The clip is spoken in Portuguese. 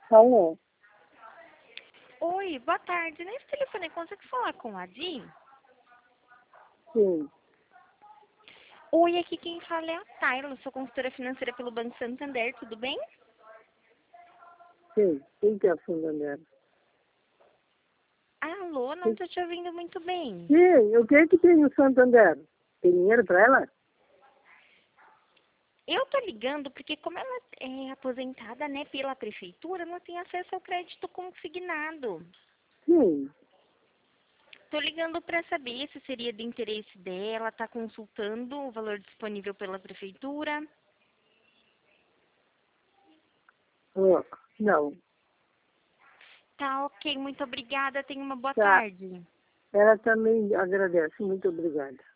Falou. Oi, boa tarde. Nesse telefone, consegue falar com a Di? Sim, Oi, aqui quem fala é a Tayla, sou consultora financeira pelo Banco Santander, tudo bem? sim. Quem que é a Santander? Alô, não Sim. tô te ouvindo muito bem. Sim, o que é que tem no Santander? Tem dinheiro para ela? Eu tô ligando porque como ela é aposentada, né, pela prefeitura, ela tem acesso ao crédito consignado. Sim. Tô ligando para saber se seria de interesse dela, tá consultando o valor disponível pela prefeitura. Oh, não. Tá, ok, muito obrigada, tenha uma boa Tá. tarde. Ela também agradece. Muito obrigada.